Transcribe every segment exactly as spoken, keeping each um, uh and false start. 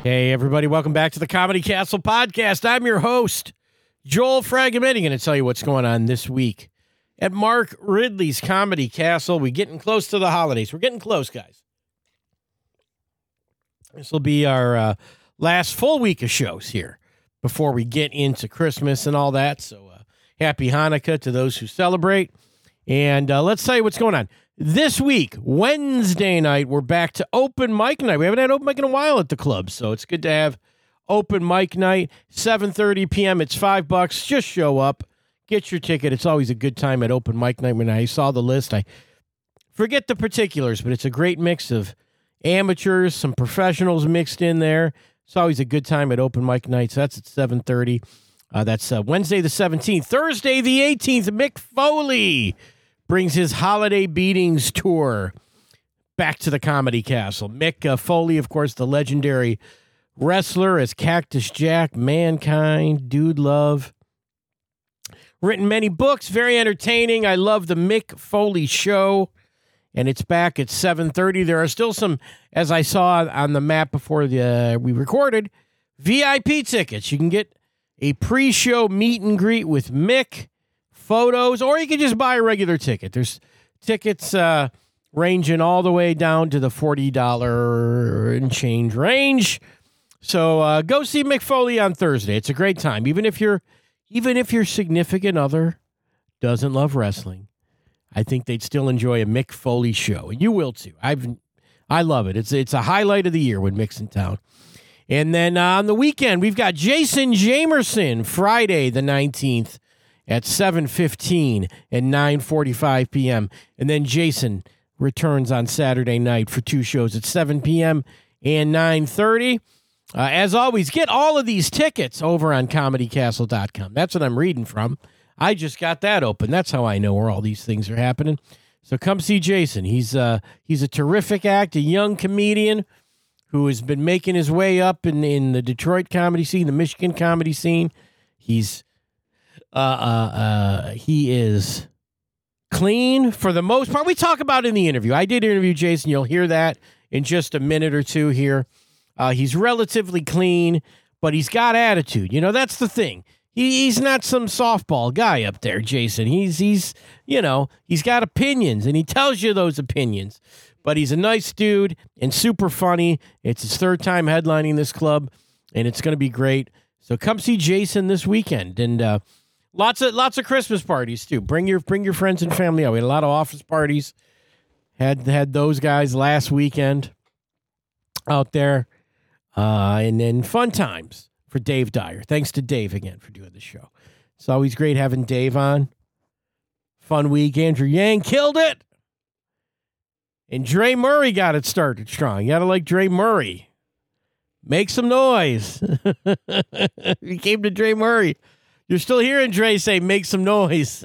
Hey, everybody. Welcome back to the Comedy Castle podcast. I'm your host, Joel Fragomeni. Going to tell you what's going on this week at Mark Ridley's Comedy Castle. We're getting close to the holidays. We're getting close, guys. This will be our uh, last full week of shows here before we get into Christmas and all that. So uh, happy Hanukkah to those who celebrate. And uh, let's tell you what's going on. This week, Wednesday night, we're back to open mic night. We haven't had open mic in a while at the club, so it's good to have open mic night. seven thirty p.m. It's five bucks. Just show up. Get your ticket. It's always a good time at open mic night. When I saw the list, I forget the particulars, but it's a great mix of amateurs, some professionals mixed in there. It's always a good time at open mic night. So that's at seven thirty. Uh, that's uh, Wednesday the seventeenth. Thursday the eighteenth, Mick Foley brings his Holiday Beatings tour back to the Comedy Castle. Mick uh, Foley, of course, the legendary wrestler as Cactus Jack, Mankind, Dude Love. Written many books, very entertaining. I love the Mick Foley Show, and it's back at seven thirty. There are still some, as I saw on the map before the, uh, we recorded, V I P tickets. You can get a pre-show meet and greet with Mick, photos, or you can just buy a regular ticket. There's tickets uh, ranging all the way down to the forty dollars and change range. So uh, go see Mick Foley on Thursday. It's a great time. Even if you're, even if your significant other doesn't love wrestling, I think they'd still enjoy a Mick Foley show. And you will too. I've, I love it. It's it's a highlight of the year when Mick's in town. And then uh, on the weekend, we've got Jason Jamerson, Friday the nineteenth. At seven fifteen and nine forty-five p.m. And then Jason returns on Saturday night for two shows at seven p.m. and nine thirty. Uh, as always, get all of these tickets over on comedy castle dot com. That's what I'm reading from. I just got that open. That's how I know where all these things are happening. So come see Jason. He's uh, he's a terrific act, a young comedian who has been making his way up in, in the Detroit comedy scene, the Michigan comedy scene. He's Uh, uh, uh, he is clean for the most part. We talk about it in the interview. I did interview Jason. You'll hear that in just a minute or two here. Uh, he's relatively clean, but he's got attitude. You know, that's the thing. He, he's not some softball guy up there, Jason. He's, he's, you know, he's got opinions, and he tells you those opinions. But he's a nice dude and super funny. It's his third time headlining this club, and it's going to be great. So come see Jason this weekend. And, uh, Lots of lots of Christmas parties too. Bring your bring your friends and family out. We had a lot of office parties. Had had those guys last weekend out there, uh, and then fun times for Dave Dyer. Thanks to Dave again for doing the show. It's always great having Dave on. Fun week. Andrew Yang killed it, and Dre Murray got it started strong. You gotta like Dre Murray. Make some noise. He came to Dre Murray. You're still hearing Dre say, make some noise.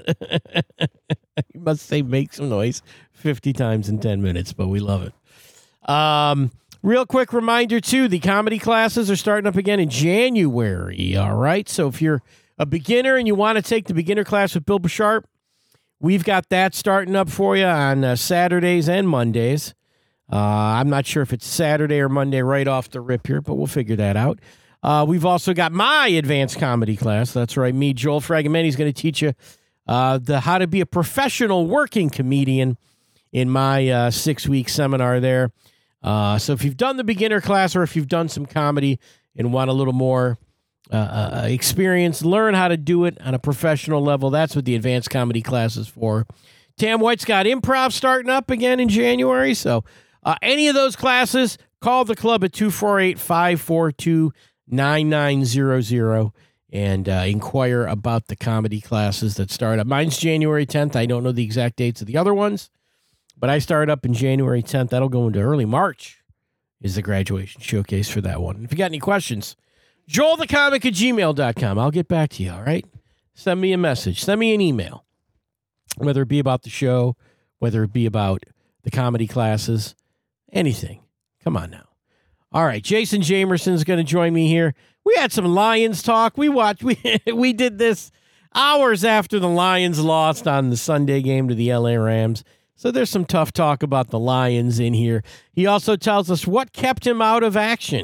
You must say, make some noise fifty times in ten minutes, but we love it. Um, real quick reminder, too, the comedy classes are starting up again in January, all right? So if you're a beginner and you want to take the beginner class with Bill Bouchard, we've got that starting up for you on uh, Saturdays and Mondays. Uh, I'm not sure if it's Saturday or Monday right off the rip here, but we'll figure that out. Uh, we've also got my advanced comedy class. That's right. Me, Joel Fragomeni, is going to teach you uh, the how to be a professional working comedian in my uh, six-week seminar there. Uh, so if you've done the beginner class or if you've done some comedy and want a little more uh, uh, experience, learn how to do it on a professional level, that's what the advanced comedy class is for. Tam White's got improv starting up again in January. So uh, any of those classes, call the club at two four eight, five four two, nine nine zero zero and uh, inquire about the comedy classes that start up. Mine's January tenth. I don't know the exact dates of the other ones, but I start up in January tenth. That'll go into early March is the graduation showcase for that one. If you got any questions, joel the comic at gmail dot com. I'll get back to you, all right? Send me a message. Send me an email, whether it be about the show, whether it be about the comedy classes, anything. Come on now. All right, Jason Jamerson's going to join me here. We had some Lions talk. We watched. We we did this hours after the Lions lost on the Sunday game to the L A Rams. So there's some tough talk about the Lions in here. He also tells us what kept him out of action.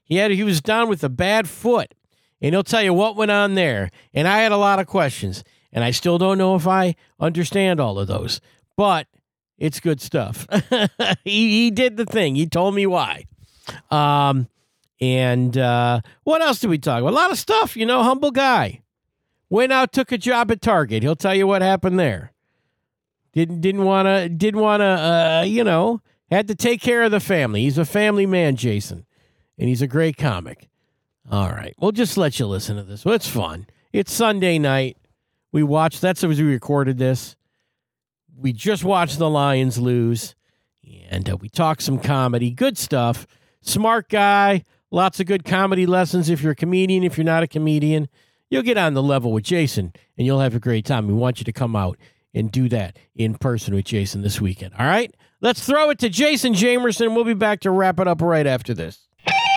He had he was down with a bad foot, and he'll tell you what went on there. And I had a lot of questions, and I still don't know if I understand all of those, but it's good stuff. he he did the thing. He told me why. Um, and uh, what else did we talk about? A lot of stuff. You know, humble guy. Went out, took a job at Target. He'll tell you what happened there. Didn't didn't want to didn't want to uh, you know, had to take care of the family. He's a family man, Jason, and he's a great comic. All right, we'll just let you listen to this. Well, it's fun. It's Sunday night. We watched. That's as we recorded this. We just watched the Lions lose, and uh, we talked some comedy. Good stuff. Smart guy. Lots of good comedy lessons. If you're a comedian, if you're not a comedian, you'll get on the level with Jason, and you'll have a great time. We want you to come out and do that in person with Jason this weekend. All right? Let's throw it to Jason Jamerson. We'll be back to wrap it up right after this.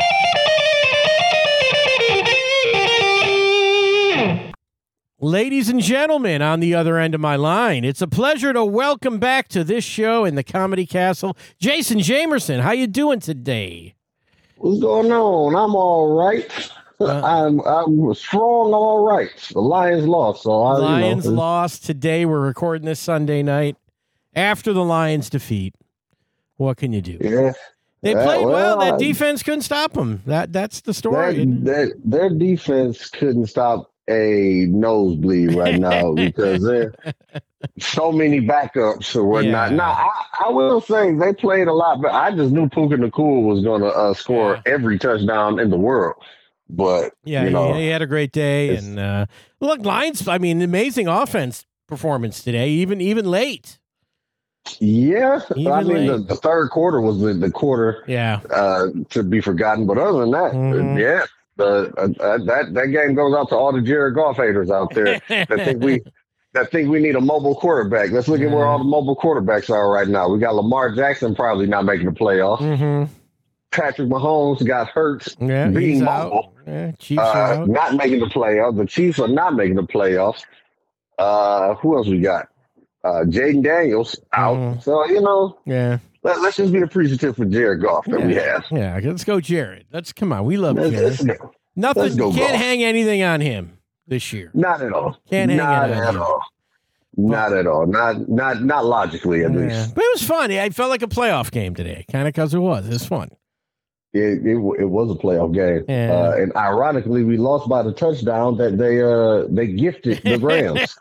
Ladies and gentlemen, on the other end of my line, it's a pleasure to welcome back to this show in the Comedy Castle, Jason Jamerson. How you doing today? What's going on? I'm all right. Uh, I'm I'm strong, all right. The Lions lost, so I, Lions you know, lost today. We're recording this Sunday night after the Lions defeat. What can you do? Yeah, they that, played well. well That defense couldn't stop them. That that's the story. That, that, their defense couldn't stop a nosebleed right now because there so many backups or whatnot. Yeah. Now, I, I will say they played a lot, but I just knew Puka Nacua was going to uh, score Yeah. every touchdown in the world. But Yeah, you know, he, he had a great day, and uh, look, Lions. I mean, amazing offense performance today, even even late. Yeah, Even I mean the, late. the third quarter was the, the quarter Yeah, uh, to be forgotten. But other than that, Mhm. yeah, the uh, that that game goes out to all the Jared Goff haters out there that think we that think we need a mobile quarterback. Let's look at where all the mobile quarterbacks are right now. We got Lamar Jackson probably not making the playoffs. mm-hmm. Patrick Mahomes got hurt, Yeah, being he's mobile, out. Yeah, Chiefs are uh, out. not making the playoffs. The Chiefs are not making the playoffs. Uh, who else we got? Uh, Jaden Daniels out. Mhm. So you know. Yeah, Let, let's just be appreciative for Jared Goff that yeah. we have. Yeah, let's go, Jared. Let's come on. We love Let's, Jared. let's go. Nothing. let's go, Can't Goff. hang anything on him this year. Not at all. Can't hang not it on at him. all. Not at all. Not not not logically at Yeah. least. But it was fun. I felt like a playoff game today, kind of because it was. It was fun. It, it it was a playoff game, Yeah. uh, and ironically, we lost by the touchdown that they uh they gifted the Rams.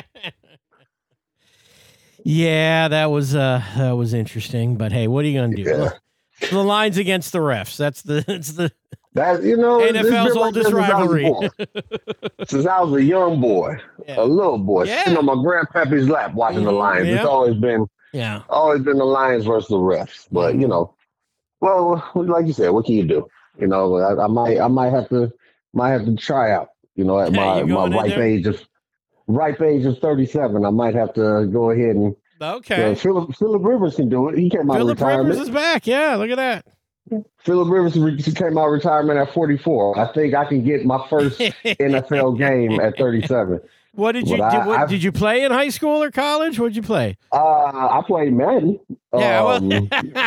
Yeah, that was uh that was interesting. But hey, what are you gonna do? Yeah. Look, the lines against the refs. That's the that's the That you know, N F L's it's been like oldest this since I was rivalry. born. Since I was a young boy, Yeah. a little boy, Yeah. sitting on my grandpappy's lap watching the Mhm, Lions. yeah. It's always been Yeah. always been the Lions versus the refs. But you know, well, like you said, what can you do? You know, I, I might I might have to might have to try out. You know, at Yeah, my you my going in ripe there? age of ripe age of thirty-seven, I might have to go ahead and Okay. uh, Philip Philip Rivers can do it. He came out of Philip retirement. Rivers is back. Yeah, look at that. Philip Rivers re- came out of retirement at forty-four. I think I can get my first N F L game at thirty-seven. What did you But do? I- What, I've- did you play in high school or college? What'd you play? Uh, I played Madden. Yeah, well- Um,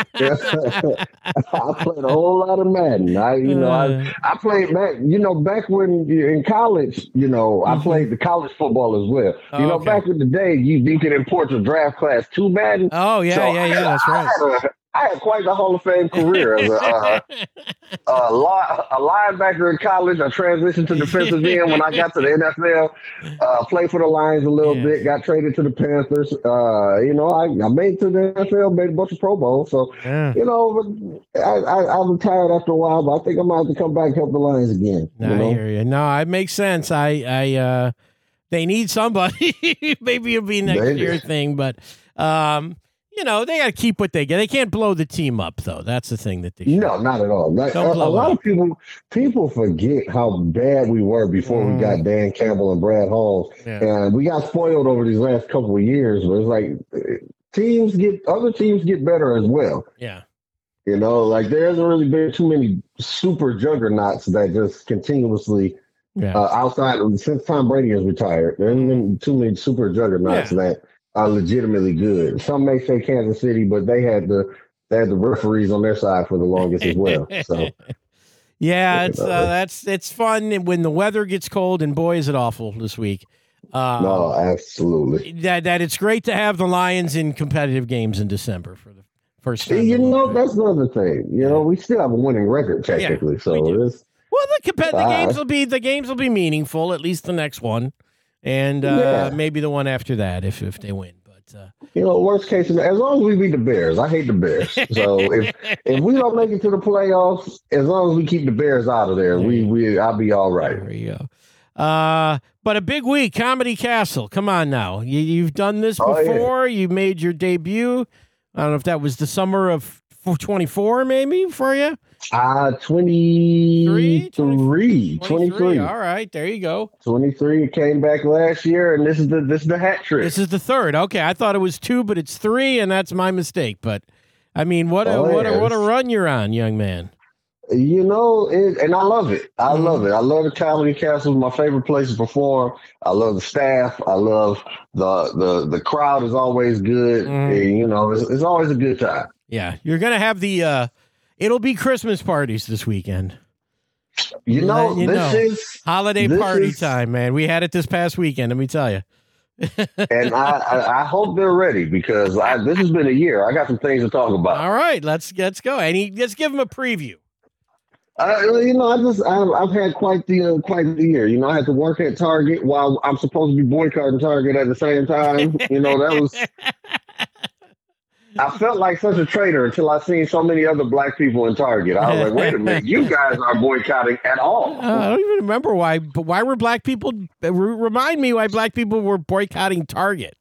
I played a whole lot of Madden. I, you know, Uh, I, I played Madden. You know, back when you- in college, you know, I Mhm. played the college football as well. Oh, you know, okay. back in the day, you you could import your draft class to Madden. Oh yeah, So yeah, yeah. That's I right. had, a, I had quite the Hall of Fame career as a, uh, a, li- a linebacker in college. I transitioned to defensive end when I got to the N F L. Uh, played for the Lions a little Yeah. bit. Got traded to the Panthers. Uh, you know, I, I made it to the N F L. Made a bunch of Pro Bowls. So Yeah. you know, but I, I, I retired after a while, but I think I might have to come back and help the Lions again. No, you I know? hear you. No, it makes sense. I, I, uh, they need somebody. Maybe it'll be next Maybe. year thing, but, um, you know, they got to keep what they get. They can't blow the team up, though. That's the thing that they should. No, not at all. Like, a, Don't a blow it lot up. of people people forget how bad we were before Mm. we got Dan Campbell and Brad Hall, Yeah. and we got spoiled over these last couple of years. But it's like eh, teams get other teams get better as well. Yeah. You know, like there hasn't really been too many super juggernauts that just continuously Yeah. uh, outside of since Tom Brady has retired. There hasn't been too many super juggernauts Yeah. that are legitimately good. Some may say Kansas City, but they had the they had the referees on their side for the longest as well. So Yeah, it's uh, that's it's fun when the weather gets cold, and boy, is it awful this week. Uh, no, absolutely. That that it's great to have the Lions in competitive games in December for the first time. You know, that's another thing. You know, we still have a winning record technically, yeah, so we it's well the competitive uh, games will be the games will be meaningful. At least the next one, and uh, yeah. maybe the one after that if if they win. But uh, you know, worst case, as long as we beat the Bears, I hate the Bears. So if if we don't make it to the playoffs, as long as we keep the Bears out of there, we we I'll be all right. There you go. Uh, but a big week, Comedy Castle. Come on now. You, you've done this before. Oh, yeah. You made your debut. I don't know if that was the summer of twenty-four, maybe, for you? Uh, twenty-three. twenty-three. twenty-three. All right, there you go. twenty-three came back last year, and this is the this is the hat trick. This is the third. Okay, I thought it was two, but it's three, and that's my mistake. But, I mean, what a, oh, what, yeah. a, what a run you're on, young man. You know, it, and I love it. I mm-hmm. love it. I love the Comedy Castle. It's my favorite place to perform. I love the staff. I love the the the crowd is always good. Mm-hmm. And, you know, it's, it's always a good time. Yeah, you're gonna have the. Uh, it'll be Christmas parties this weekend. You know, you this know. is holiday this party is, time, man. We had it this past weekend. Let me tell you. and I, I, I hope they're ready because I, this has been a year. I got some things to talk about. All right, let's let's go. And he, let's give him a preview. Uh, you know, I just I've, I've had quite the uh, quite the year. You know, I had to work at Target while I'm supposed to be boycotting Target at the same time. You know, that was. I felt like such a traitor until I seen so many other black people in Target. I was like, wait a minute, you guys aren't boycotting at all. Uh, I don't even remember why. But why were black people? Remind me why black people were boycotting Target.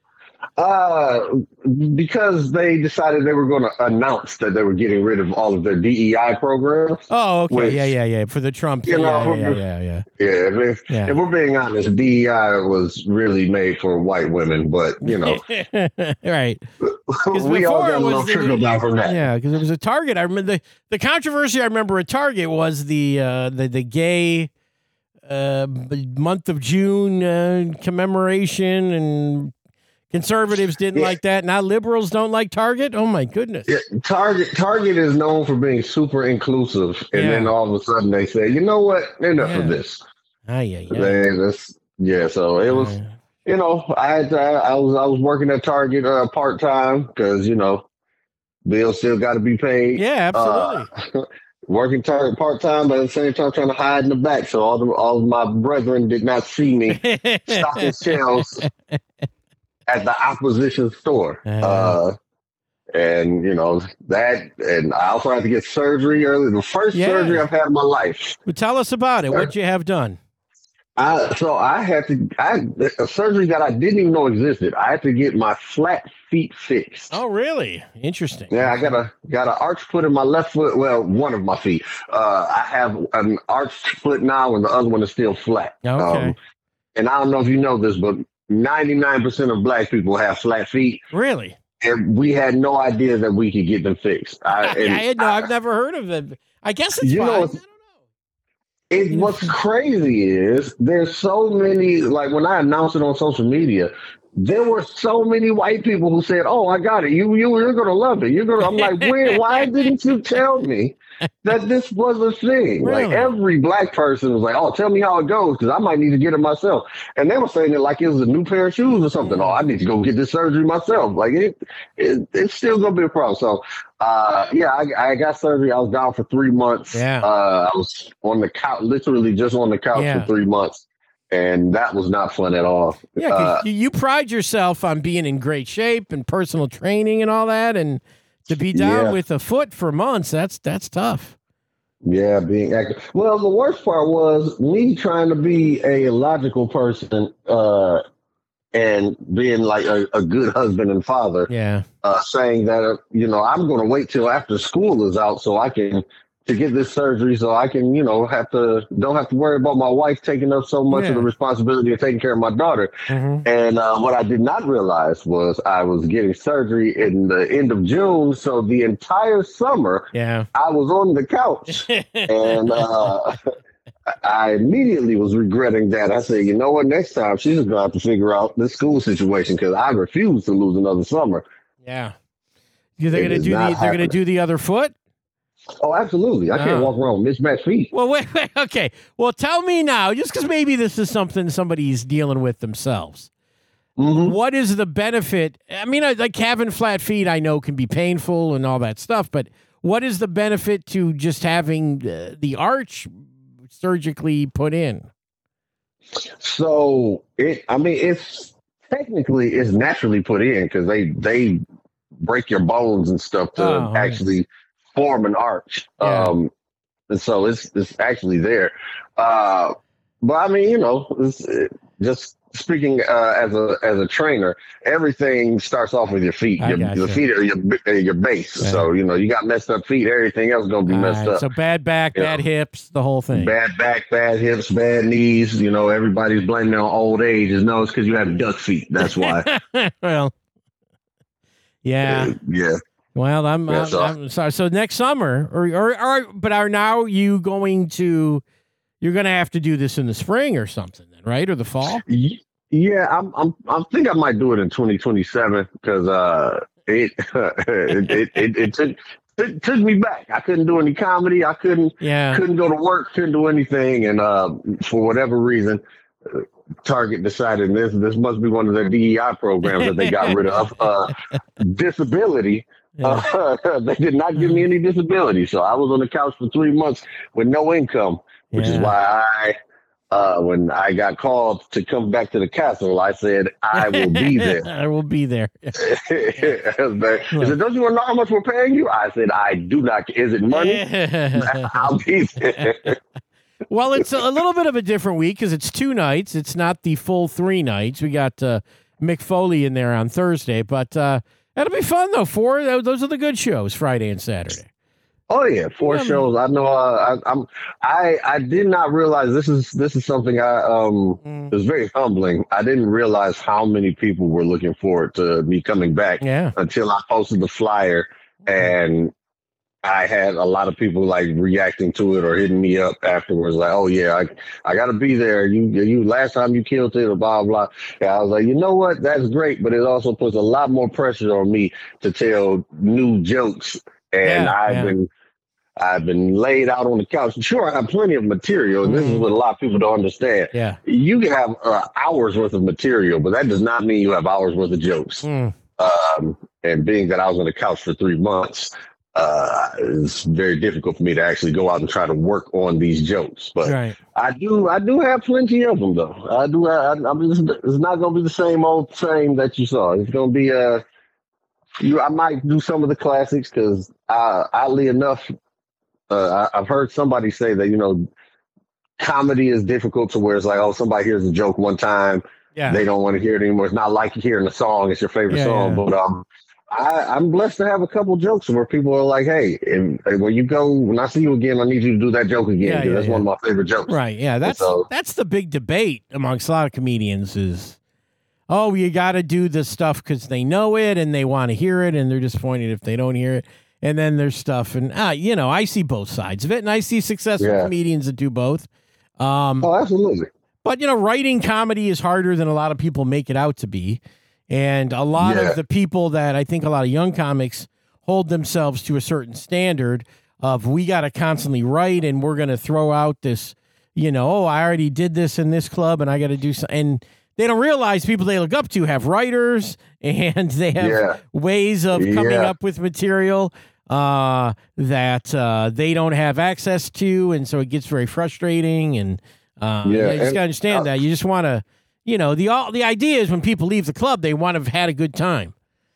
Uh, because they decided they were going to announce that they were getting rid of all of their D E I programs. Oh, okay, which, yeah, yeah, yeah, for the Trump. You yeah, know, yeah, yeah, yeah, yeah. Yeah, if, yeah. if we're being honest, D E I was really made for white women, but you know, right? We all got a little trickle down from that. Yeah, because it was a Target. I remember the the controversy. I remember at Target was the uh, the the gay uh, month of June uh, commemoration and. Conservatives didn't yeah. like that. Now liberals don't like Target. Oh my goodness! Yeah, Target Target is known for being super inclusive, and yeah. then all of a sudden they say, "You know what? Enough yeah. of this." Ah, yeah, yeah. They, yeah. So it was, uh, you know, I had to, I was I was working at Target uh, part time because you know, bills still got to be paid. Yeah, absolutely. Uh, working Target part time, but at the same time trying to hide in the back, so all the all of my brethren did not see me stocking shelves. At the opposition store. Uh, uh, and, you know, that, and I also had to get surgery early. The first yeah. surgery I've had in my life. Well, tell us about it. What'd you have done? I, so I had to, I a surgery that I didn't even know existed. I had to get my flat feet fixed. Oh, really? Interesting. Yeah, I got a got an arched foot in my left foot. Well, one of my feet. Uh, I have an arched foot now, and the other one is still flat. Okay. Um, and I don't know if you know this, but ninety-nine percent of black people have flat feet. Really? And we had no idea that we could get them fixed. I, I, I no, I've never heard of it. I guess it's you fine. Know, I don't know. It, what's crazy is there's so many, like when I announced it on social media, there were so many white people who said, "Oh, I got it. You, you, you're gonna love it. You're gonna." I'm like, "Where? Why didn't you tell me that this was a thing?" Really? Like every black person was like, "Oh, tell me how it goes, because I might need to get it myself." And they were saying it like it was a new pair of shoes or something. Oh, I need to go get this surgery myself. Like it, it it's still gonna be a problem. So, uh, yeah, I, I got surgery. I was down for three months. Yeah, uh, I was on the couch, literally just on the couch yeah. for three months. And that was not fun at all. Yeah, uh, you pride yourself on being in great shape and personal training and all that, and to be down yeah. with a foot for months, that's that's tough. Yeah, being active. Well, the worst part was me trying to be a logical person uh, and being like a, a good husband and father. Yeah, uh, saying that uh, you know I'm going to wait till after school is out so I can. To get this surgery so I can, you know, have to don't have to worry about my wife taking up so much yeah. of the responsibility of taking care of my daughter. Mm-hmm. And uh, what I did not realize was I was getting surgery in the end of June. So the entire summer, yeah. I was on the couch. and uh, I immediately was regretting that. I said, you know what, next time she's going to have to figure out this school situation because I refuse to lose another summer. Yeah. They're going to do the, they're going to do the other foot? Oh, absolutely. I can't Oh. walk around with mismatched feet. Well, wait, wait, okay. Well, tell me now, just because maybe this is something somebody's dealing with themselves. Mm-hmm. What is the benefit? I mean, I- like having flat feet, I know can be painful and all that stuff, but what is the benefit to just having uh, the arch surgically put in? So it, I mean, it's technically it's naturally put in because they they break your bones and stuff to Oh, okay. actually form an arch. Yeah. Um, and so it's it's actually there. Uh, but I mean, you know, it's, it, just speaking uh, as a as a trainer, everything starts off with your feet. I Your, gotcha. your feet are your uh, your base. Yeah. So you know, you got messed up feet, everything else is gonna be All messed right, up. so bad back, You bad know. hips, the whole thing. Bad back, bad hips, bad knees. You know, everybody's blaming it on old age. No, it's because you have duck feet. That's why. Well, yeah. Uh, yeah. Well, I'm, Yeah, I'm, so- I'm sorry. So next summer, or, or, or, but are now you going to? You're going to have to do this in the spring or something, then, right, or the fall? Y- Yeah, I'm. I'm. I think I might do it in twenty twenty-seven because uh, it, it, it it it took it took me back. I couldn't do any comedy. I couldn't Yeah. couldn't go to work. Couldn't do anything. And uh, for whatever reason, uh, Target decided this this must be one of their D E I programs that they got rid of. Uh, disability. Yeah. Uh, they did not give me any disability, so I was on the couch for three months with no income, which is Yeah. why I. Uh, when I got called to come back to the castle, I said, I will be there. I will be there. He said, don't you want to know how much we're paying you? I said, I do not. Is it money? I'll be there. Well, it's a little bit of a different week because it's two nights. It's not the full three nights. We got uh, Mick Foley in there on Thursday, but uh, that'll be fun though. Four, those are the good shows, Friday and Saturday. Oh yeah, four Yeah. shows. I know. Uh, I, I'm. I I did not realize this is this is something I um. Mm. It was very humbling. I didn't realize how many people were looking forward to me coming back Yeah. until I posted the flyer, and I had a lot of people like reacting to it or hitting me up afterwards, like, "Oh yeah, I I got to be there. You you last time you killed it, or blah blah." Yeah, I was like, you know what? That's great, but it also puts a lot more pressure on me to tell new jokes, and Yeah, I've yeah. been. I've been laid out on the couch. Sure, I have plenty of material, and this is Mhm. what a lot of people don't understand. Yeah. You can have uh, hours worth of material, but that does not mean you have hours worth of jokes. Mm. Um, and being that I was on the couch for three months, uh, it's very difficult for me to actually go out and try to work on these jokes. But Right. I do, I do have plenty of them, though. I do. I, I mean, it's, it's not going to be the same old same that you saw. It's going to be uh, you. I might do some of the classics because, uh, oddly enough. Uh, I, I've heard somebody say that, you know, comedy is difficult to where it's like, oh, somebody hears a joke one time, Yeah. they don't want to hear it anymore. It's not like hearing a song; it's your favorite Yeah, song. yeah. But um, I, I'm blessed to have a couple jokes where people are like, "Hey, and, and when you go, when I see you again, I need you to do that joke again Yeah, because yeah, that's yeah. one of my favorite jokes." Right. Yeah. That's so- that's the big debate amongst a lot of comedians is, oh, you got to do this stuff because they know it and they want to hear it and they're disappointed if they don't hear it. And then there's stuff, and ah, you know, I see both sides of it, and I see successful Yeah. comedians that do both. Um, Oh, absolutely. But, you know, writing comedy is harder than a lot of people make it out to be. And a lot Yeah. of the people that I think a lot of young comics hold themselves to a certain standard of we got to constantly write and we're going to throw out this, you know, oh, I already did this in this club and I got to do something. And they don't realize people they look up to have writers and they have Yeah. ways of coming Yeah. up with material uh, that uh, they don't have access to. And so it gets very frustrating. And uh, Yeah, you just and- got to understand uh, that. You just want to, you know, the all the idea is when people leave the club, they want to have had a good time.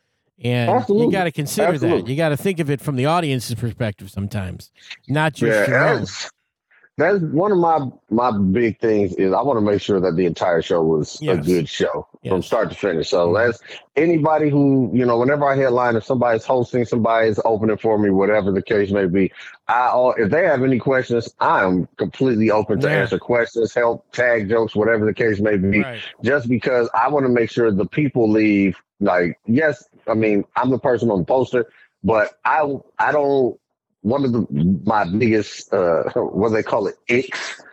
And Absolutely. you got to consider that. Absolutely. You got to think of it from the audience's perspective sometimes, not just Yeah, your own. that's, that's one of my my big things is I want to make sure that the entire show was a Yes. good show from Yes. start to finish. So Mhm. as anybody who, you know, whenever I headline, if somebody's hosting, somebody's opening for me, whatever the case may be, I all if they have any questions, I am completely open to Yeah. answer questions, help, tag jokes, whatever the case may be. Right. Just because I want to make sure the people leave. Like, yes, I mean, I'm the person on the poster, but I I don't. One of the my biggest uh, what do they call it icks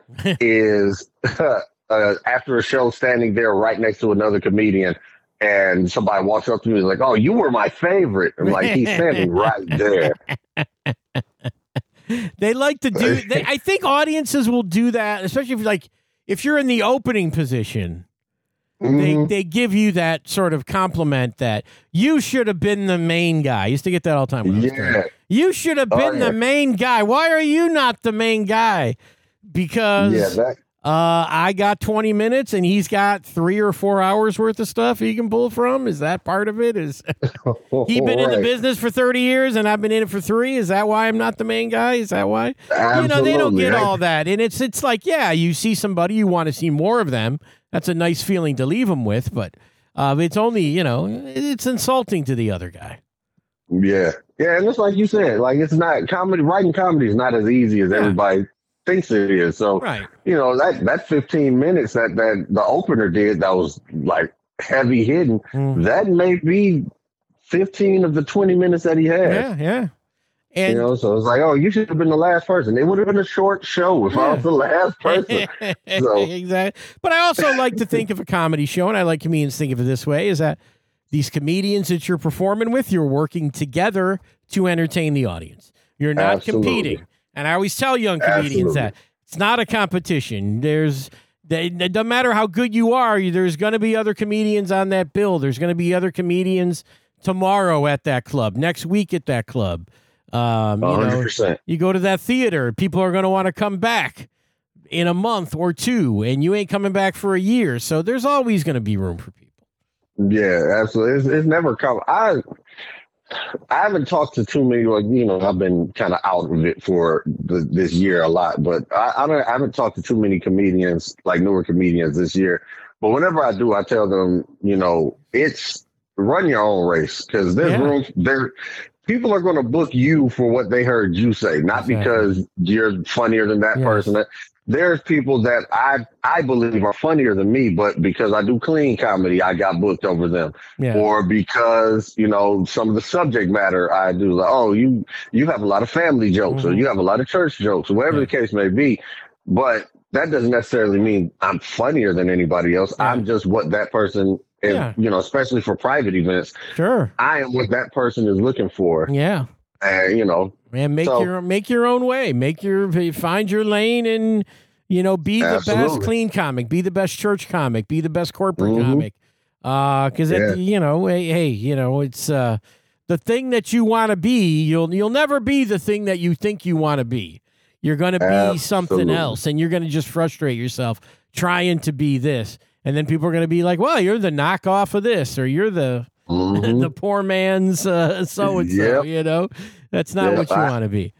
is uh, after a show standing there right next to another comedian. And somebody walks up to me like, "Oh, you were my favorite." I'm like, he's standing right there. They like to do. They, I think audiences will do that, especially if like if you're in the opening position. Mm-hmm. They they give you that sort of compliment that you should have been the main guy. I used to get that all the time. When I was Yeah. doing. You should have been Oh, yeah. the main guy. Why are you not the main guy? Because Yeah, that, uh, I got twenty minutes and he's got three or four hours worth of stuff he can pull from. Is that part of it? Is he been in the right. business for thirty years and I've been in it for three? Is that why I'm not the main guy? Is that why? Absolutely. You know, they don't get I- all that. And it's it's like, yeah, you see somebody, you want to see more of them. That's a nice feeling to leave them with, but uh, it's only, you know, it's insulting to the other guy. Yeah. Yeah, and it's like you said, like it's not comedy writing comedy is not as easy as Yeah. everybody thinks it is. So Right. you know, that that fifteen minutes that, that the opener did that was like heavy hitting, Mm. that may be fifteen of the twenty minutes that he had. Yeah, yeah. And You know, so it's like, oh, you should have been the last person. It would have been a short show if I was the last person. So- exactly. But I also like to think of a comedy show, and I like comedians think of it this way: is that these comedians that you're performing with, you're working together to entertain the audience. You're not Absolutely. competing. And I always tell young comedians Absolutely. that it's not a competition. There's they, it doesn't matter how good you are. There's going to be other comedians on that bill. There's going to be other comedians tomorrow at that club, next week at that club. Um, you one hundred know, percent. you go to that theater, people are going to want to come back in a month or two, and you ain't coming back for a year. So there's always going to be room for people. Yeah, absolutely. It's, it's never come. I I haven't talked to too many. Like, you know, I've been kind of out of it for the, this year a lot, but I, I don't. I haven't talked to too many comedians, like newer comedians, this year. But whenever I do, I tell them, you know, it's run your own race because there's Yeah. room there. People are going to book you for what they heard you say, not Exactly. because you're funnier than that Yes. person. There's people that I I believe are funnier than me, but because I do clean comedy, I got booked over them. Yeah. Or because, you know, some of the subject matter I do, like, oh, you you have a lot of family jokes, or Mhm. you have a lot of church jokes, or whatever Yeah. the case may be. But that doesn't necessarily mean I'm funnier than anybody else. Yeah. I'm just what that person is, Yeah. you know, especially for private events. Sure. I am what that person is looking for. Yeah. And, you know, Man, make So- your make your own way. Make your find your lane, and you know, be the best Absolutely. clean comic, be the best church comic, be the best corporate Mhm. comic. Uh, because Yeah. you know, hey, hey, you know, it's uh the thing that you want to be. You'll you'll never be the thing that you think you want to be. You're going to be something Absolutely. else, and you're going to just frustrate yourself trying to be this. And then people are going to be like, "Well, you're the knockoff of this, or you're the mhm. the poor man's uh, so and so." Yep. You know, that's not Yep, what you I- want to be.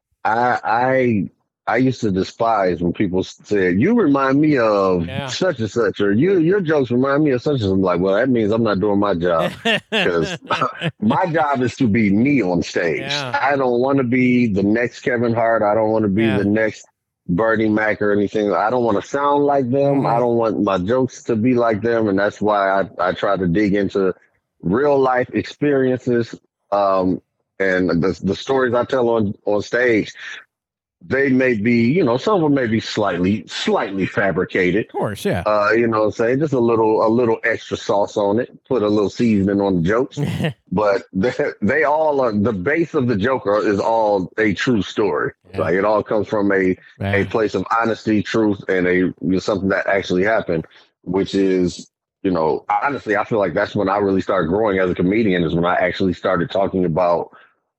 I I I used to despise when people said, "You remind me of Yeah. such and such," or "You your jokes remind me of such and such." I'm like, well, that means I'm not doing my job. 'Cause My job is to be me on stage. Yeah. I don't want to be the next Kevin Hart. I don't want to be Yeah. the next Bernie Mac or anything. I don't want to sound like them. Mhm. I don't want my jokes to be like them, and that's why I I try to dig into real life experiences. Um, and the the stories I tell on on stage, they may be, you know, some of them may be slightly slightly fabricated. Of course, yeah. Uh, you know what I'm saying? Just a little a little extra sauce on it, put a little seasoning on the jokes. But they, they all are, the base of the Joker is all a true story. Yeah. Like it all comes from a a Right. place of honesty, truth, and a you know, something that actually happened, which is, you know, honestly, I feel like that's when I really started growing as a comedian, is when I actually started talking about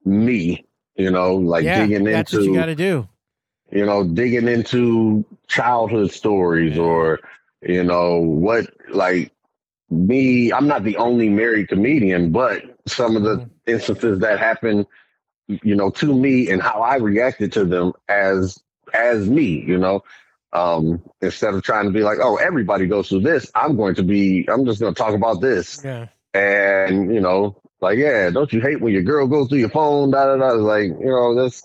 me, you know, like yeah, digging that's what you into, got to do. you know, digging into childhood stories Yeah. or, you know, what, like me, I'm not the only married comedian, but some of the Mhm. instances that happen, you know, to me and how I reacted to them as, as me, you know, um, instead of trying to be like, oh, everybody goes through this. I'm going to be, I'm just going to talk about this. Yeah. And, you know, like, yeah, don't you hate when your girl goes through your phone? Da, da, da. It's like, you know, that's,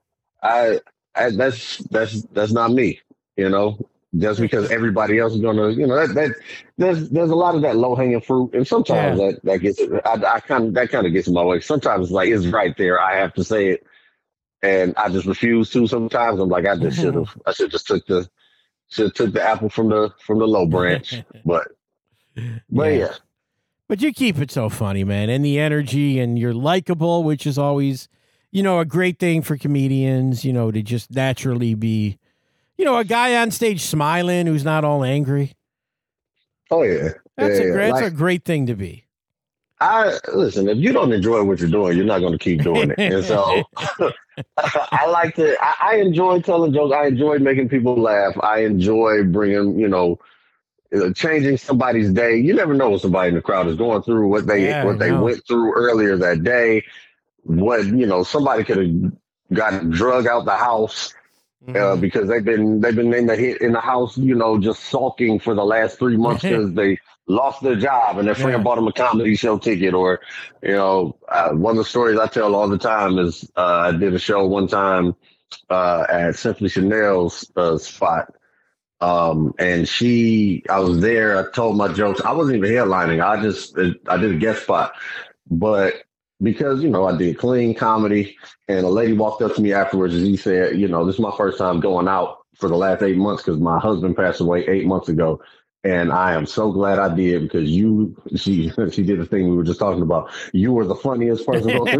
I, I, that's, that's, that's not me, you know, just because everybody else is going to, you know, that, that, there's, there's a lot of that low hanging fruit. And sometimes that, that gets, I, I kind of, that kind of gets in my way. Sometimes it's like, it's right there. I have to say it. And I just refuse to. Sometimes I'm like, I just should have, I should just took the, should have took the apple from the, from the low branch. But, but Yeah. yeah. But you keep it so funny, man, and the energy, and you're likable, which is always you know, a great thing for comedians, you know, to just naturally be, you know, a guy on stage smiling who's not all angry. Oh yeah, That's yeah, a great, like, that's a great thing to be. I listen. If you don't enjoy what you're doing, you're not going to keep doing it. And so, I like to. I, I enjoy telling jokes. I enjoy making people laugh. I enjoy bringing, you know, uh, changing somebody's day. You never know what somebody in the crowd is going through, what they Yeah, what they no. went through earlier that day. What you know, somebody could have gotten drug out the house. Uh, Mhm. because they've been they've been in the hit in the house, you know, just sulking for the last three months because they lost their job and their friend Yeah. bought them a comedy show ticket. Or, you know, uh, one of the stories I tell all the time is uh, I did a show one time uh, at Simply Chanel's uh, spot, um, and she I was there. I told my jokes. I wasn't even headlining. I just I did a guest spot, but because you know I did clean comedy. And a lady walked up to me afterwards and he said, you know, this is my first time going out for the last eight months because my husband passed away eight months ago. And I am so glad I did because you, she, she did the thing we were just talking about. You were the funniest person on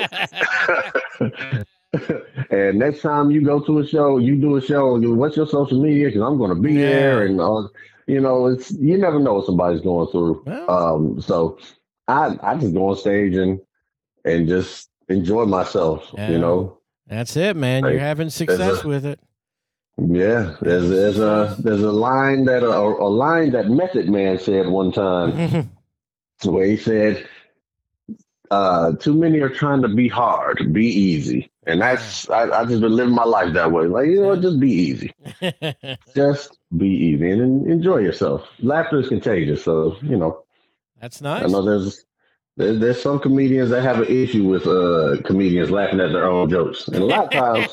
the show. And next time you go to a show, you do a show, you, what's your social media? Because I'm going to be Yeah. there. And, uh, you know, it's, you never know what somebody's going through. Well. Um, so I, I just go on stage and, and just, enjoy myself, Yeah. you know. That's it, man. Like, You're having success a- with it. Yeah, there's there's a there's a line that a, a line that Method Man said one time where he said, uh, "Too many are trying to be hard, be easy," and that's I, I just been living my life that way. Like you know, just be easy, just be easy, and en- enjoy yourself. Laughter is contagious, so you know. That's I nice. know there's. There's, there's some comedians that have an issue with uh, comedians laughing at their own jokes. And a lot of times,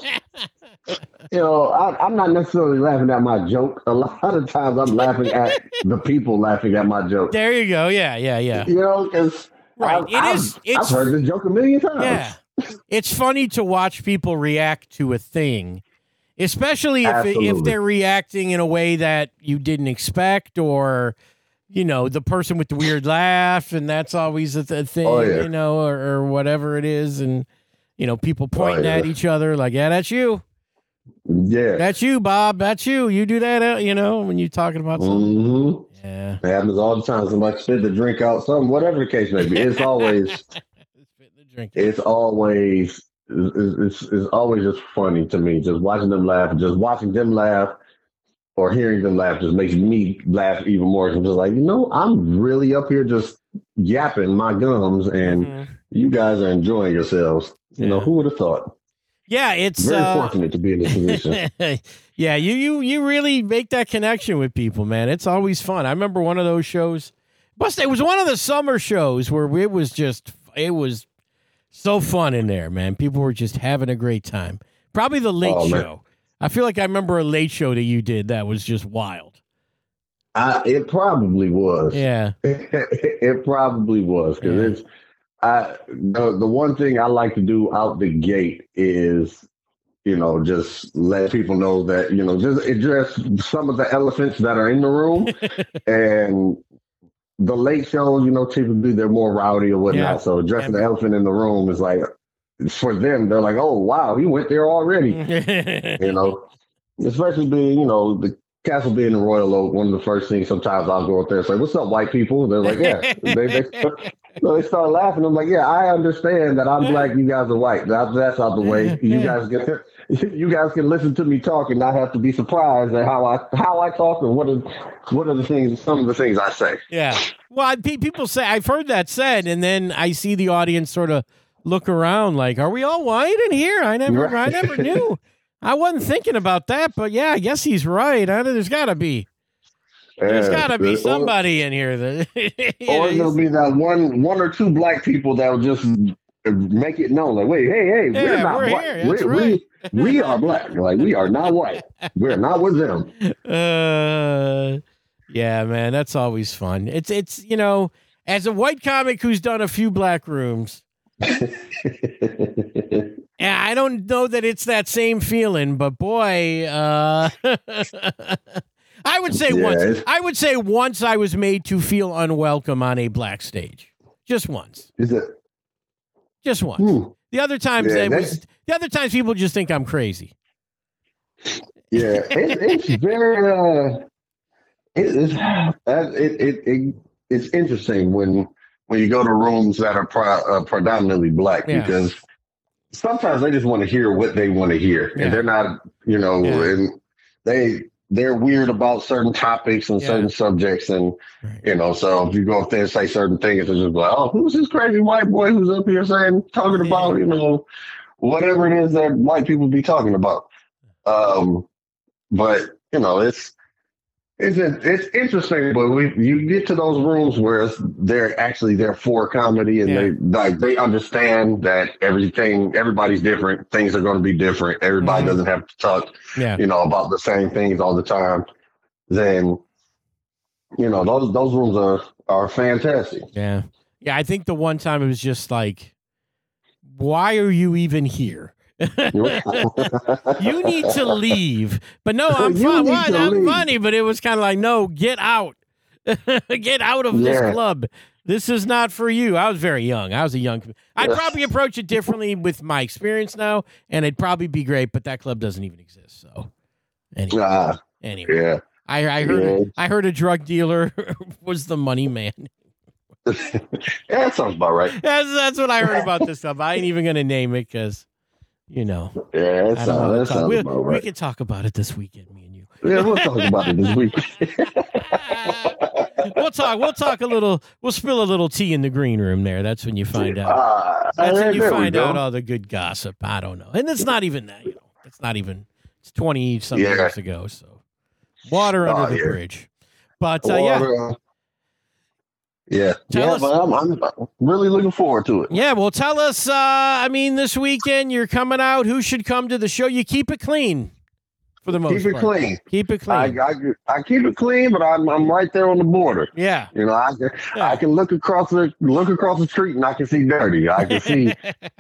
you know, I, I'm not necessarily laughing at my joke. A lot of times I'm laughing at the people laughing at my joke. There you go. Yeah, yeah, yeah. You know, because Right. I've, It I've, is- it's- I've heard this joke a million times. Yeah. It's funny to watch people react to a thing, especially if if Absolutely. they're reacting in a way that you didn't expect, or you know, the person with the weird laugh, and that's always a th- thing, Oh, yeah. you know, or, or whatever it is, and you know, people pointing yeah. at each other like, "Yeah, that's you, Yeah. that's you, Bob, that's you, you do that," uh," you know, when you're talking about something. hmm Yeah. It happens all the time. Somebody spit the drink out, something, whatever the case may be. It's always, Spit the drink. it's always, it's, it's, it's always just funny to me. Just watching them laugh, just watching them laugh. Or hearing them laugh just makes me laugh even more. I'm just like, you know, I'm really up here just yapping my gums, and Mhm. you guys are enjoying yourselves. You know, Yeah. who would have thought? Yeah, it's Very uh, fortunate to be in this position. yeah, you you you really make that connection with people, man. It's always fun. I remember one of those shows. But it was one of the summer shows where it was just it was so fun in there, man. People were just having a great time. Probably the late Oh, man. show. I feel like I remember a late show that you did that was just wild. I, it probably was. Yeah. it probably was because Yeah. it's. I the the one thing I like to do out the gate is, you know, just let people know that, you know, just address some of the elephants that are in the room. And the late shows, you know, typically they're more rowdy or whatnot. Yeah. So addressing Yeah. the elephant in the room is like, for them, they're like, oh, wow, he went there already. You know, especially being, you know, the castle being in Royal Oak, one of the first things sometimes I'll go up there and say, what's up, white people? They're like, yeah. they, they, so they start laughing. I'm like, yeah, I understand that I'm black, you guys are white. That, that's out the way. You guys can you guys can listen to me talk and not have to be surprised at how I how I talk and what are what are the things, some of the things I say. Yeah. Well, I, pe- people say, I've heard that said, and then I see the audience sort of look around like, are we all white in here? I never, I Right. never knew. I wasn't thinking about that, but yeah, I guess he's right. I, there's got to be, there's Yeah. got to be Or- somebody in here that. you know, Or there'll be that one one or two black people that will just make it known, like, wait, hey, hey, we're Yeah, not we're white. here. That's we, right. we, we are black. Like, we are not white. We're not with them. Uh, yeah, man, that's always fun. It's it's you know, as a white comic who's done a few black rooms, and I don't know that it's that same feeling, but boy, uh, I would say Yeah, once. it's- I would say once I was made to feel unwelcome on a black stage, just once, Is it? just once. Hmm. The other times, Yeah, it that- was, the other times people just think I'm crazy. Yeah, it, it's very uh, it, it's that it, it it it's interesting when when you go to rooms that are pro, uh, predominantly black Yeah. because sometimes they just want to hear what they want to hear, Yeah. and they're not, you know, Yeah. and they they're weird about certain topics and Yeah. certain subjects, and Right. you know, so if you go up there and say certain things, it's just like, oh, who's this crazy white boy who's up here saying talking about, you know, whatever it is that white people be talking about. Um, but you know, it's it's it's interesting. But we you get to those rooms where it's, they're actually there for comedy, and Yeah. they like they understand that everything everybody's different. Things are going to be different. Everybody Mhm. doesn't have to talk, Yeah. you know, about the same things all the time. Then you know those those rooms are are fantastic. Yeah. Yeah. I think the one time it was just like, why are you even here? You need to leave. But no, I'm You fun. need What? to I'm leave. funny, but it was kind of like, no, get out. Get out of this Yeah. club. This is not for you. I was very young. I was a young. I'd Yeah. probably approach it differently with my experience now, and it'd probably be great. But that club doesn't even exist. So anyway, Ah, anyway, yeah. I, I heard. Yeah. I heard a drug dealer was the money man. Yeah, that sounds about right. That's that's what I heard about this stuff. I ain't even gonna name it because, you know, Yeah, that I don't sounds, want that to talk. sounds We, about we right. can talk about it this weekend, me and you. Yeah, we'll talk about it this week. We'll talk. We'll talk a little. We'll spill a little tea in the green room there. That's when you find out. Ah, That's when there you we find go. out all the good gossip. I don't know, and it's not even that. You know, it's not even. It's twenty some Yeah. years ago. So water Oh, under the yeah. bridge. But uh, yeah, Water, uh, yeah, Tell yeah, us- but I'm, I'm really looking forward to it. yeah. Well, tell us. Uh, I mean, this weekend you're coming out. Who should come to the show? You keep it clean, for the most Keep it part. clean. Keep it I, clean. I I keep it clean, but I'm I'm right there on the border. yeah. You know, I can Yeah. I can look across the look across the street and I can see dirty. I can see,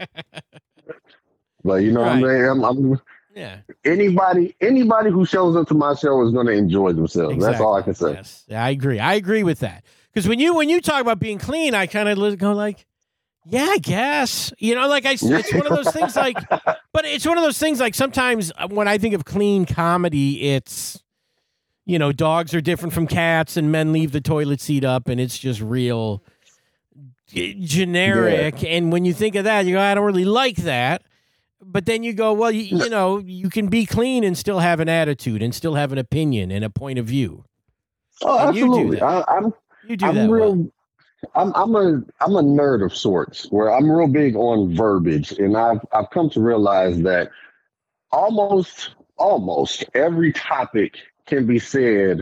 but you know, what I'm, Right. saying? I'm, I'm yeah. anybody anybody who shows up to my show is going to enjoy themselves. That's all I can say. Yes, yeah, I agree. I agree with that. Because when you when you talk about being clean, I kind of go like, yeah, I guess. You know, like I, it's one of those things. Like, but it's one of those things. Like sometimes when I think of clean comedy, it's, you know, dogs are different from cats, and men leave the toilet seat up, and it's just real g- generic. And when you think of that, you go, I don't really like that. But then you go, well, you, you know, you can be clean and still have an attitude and still have an opinion and a point of view. Oh, And you do absolutely. that. I, I'm You do I'm that real. well. I'm I'm a I'm a nerd of sorts where I'm real big on verbiage, and I've I've come to realize that almost almost every topic can be said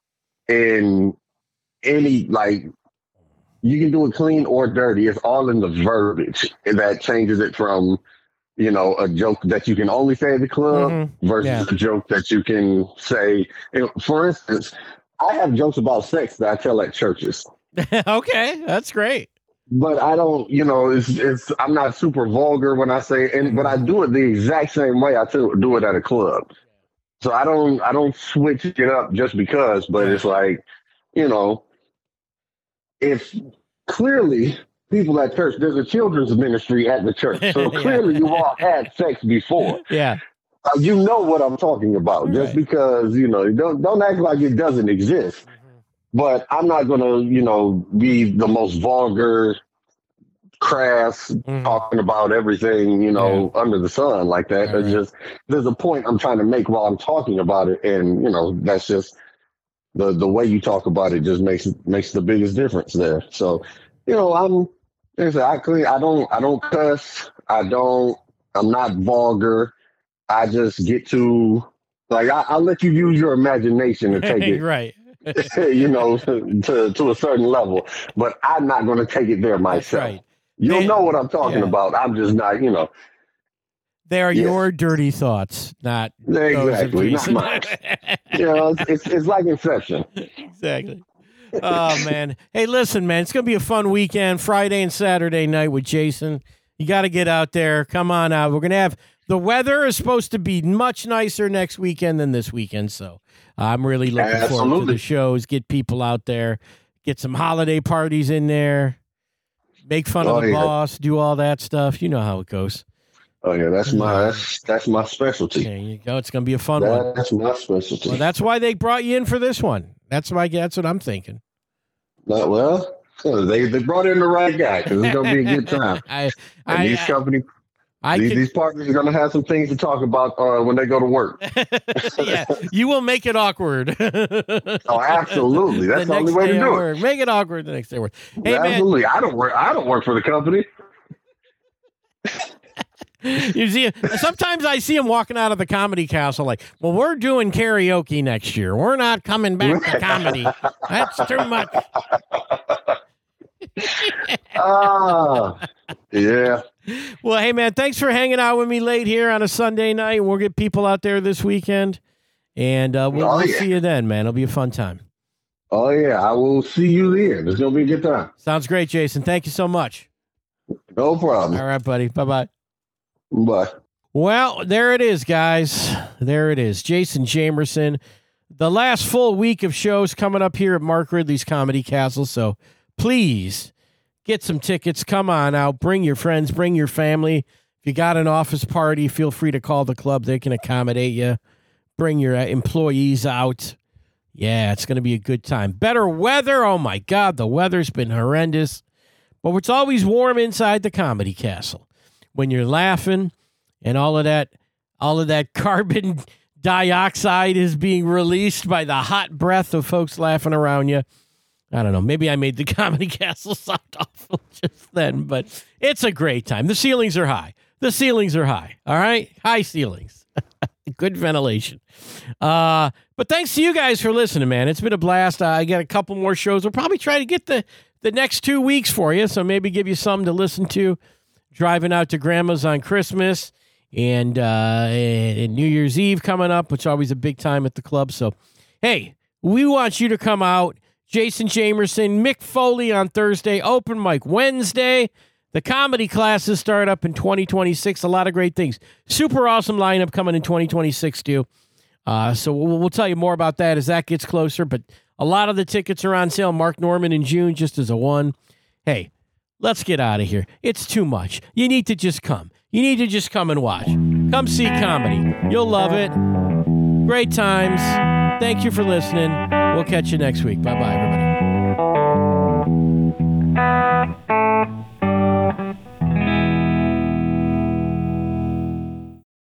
in any like you can do it clean or dirty. It's all in the verbiage that changes it from, you know, a joke that you can only say at the club Mhm. versus Yeah. a joke that you can say. You know, for instance, I have jokes about sex that I tell at churches. Okay, that's great. But I don't, you know, it's it's. I'm not super vulgar when I say, and but I do it the exact same way I do do it at a club. So I don't, I don't switch it up just because. But it's like, you know, if clearly people at church, there's a children's ministry at the church, so Yeah. clearly you've all had sex before. Yeah. Uh, you know what I'm talking about. Right. Just because, you know, don't don't act like it doesn't exist. But I'm not gonna, you know, be the most vulgar, crass, Mhm. talking about everything, you know, under the sun like that. Right, It's right. just there's a point I'm trying to make while I'm talking about it, and you know, that's just the the way you talk about it just makes makes the biggest difference there. So, you know, I'm like I said, I clean, I don't I don't cuss, I don't I'm not vulgar. I just get to like I, I'll let you use your imagination to take it, Right. you know, to to a certain level. But I'm not going to take it there That's myself. right. You'll They- know what I'm talking yeah. about. I'm just not, you know. They are Yeah. your dirty thoughts, not those of Exactly, not Jason. mine. You know, it's, it's it's like Inception. Exactly. Oh man. Hey, listen, man, it's gonna be a fun weekend, Friday and Saturday night with Jason. You got to get out there. Come on out. We're gonna have the weather is supposed to be much nicer next weekend than this weekend, so I'm really looking forward to Absolutely. the shows. Get people out there. Get some holiday parties in there. make fun Oh, of the yeah. boss, do all that stuff. You know how it goes. Oh yeah, that's my that's that's my specialty. There you go. It's going to be a fun one. That's my specialty. Well, that's why they brought you in for this one. That's why. That's what I'm thinking. Not well. They they brought in the right guy because it's gonna be a good time. I, And I, these I, company, I these, could- these partners are gonna have some things to talk about uh, when they go to work. yeah, you will make it awkward. Oh, absolutely. That's the, next only way to day at do it. work. Make it awkward the next day at work. Hey, man. Absolutely. I don't work. I don't work for the company. You see, sometimes I see him walking out of the comedy castle like, well, we're doing karaoke next year. We're not coming back to comedy. That's too much. Ah, yeah. Well, hey, man, thanks for hanging out with me late here on a Sunday night. We'll get people out there this weekend, and uh, we'll, Oh, we'll yeah. see you then, man. It'll be a fun time. Oh yeah. I will see you then. It's gonna be a good time. Sounds great, Jason. Thank you so much. No problem. All right, buddy. Bye-bye. Bye. Well, there it is, guys. There it is. Jason Jamerson. The last full week of shows coming up here at Mark Ridley's Comedy Castle. So please get some tickets. Come on out. Bring your friends. Bring your family. If you got an office party, feel free to call the club. They can accommodate you. Bring your uh, employees out. Yeah, it's going to be a good time. Better weather. Oh, my God. The weather's been horrendous. But it's always warm inside the Comedy Castle. When you're laughing and all of that, all of that carbon dioxide is being released by the hot breath of folks laughing around you. I don't know. Maybe I made the Comedy Castle sound awful just then, but it's a great time. The ceilings are high. The ceilings are high. All right? High ceilings. Good ventilation. Uh, but thanks to you guys for listening, man. It's been a blast. Uh, I got a couple more shows. We'll probably try to get the, the next two weeks for you, so maybe give you something to listen to. Driving out to Grandma's on Christmas and, uh, and New Year's Eve coming up, which is always a big time at the club. So, hey, we want you to come out. Jason Jamerson, Mick Foley on Thursday, open mic Wednesday. The comedy classes start up in twenty twenty-six. A lot of great things. Super awesome lineup coming in twenty twenty-six, too. Uh, so we'll, we'll tell you more about that as that gets closer. But a lot of the tickets are on sale. Mark Norman in June, just as a one. Hey, let's get out of here. It's too much. You need to just come. You need to just come and watch. Come see comedy. You'll love it. Great times. Thank you for listening. We'll catch you next week. Bye-bye, everybody.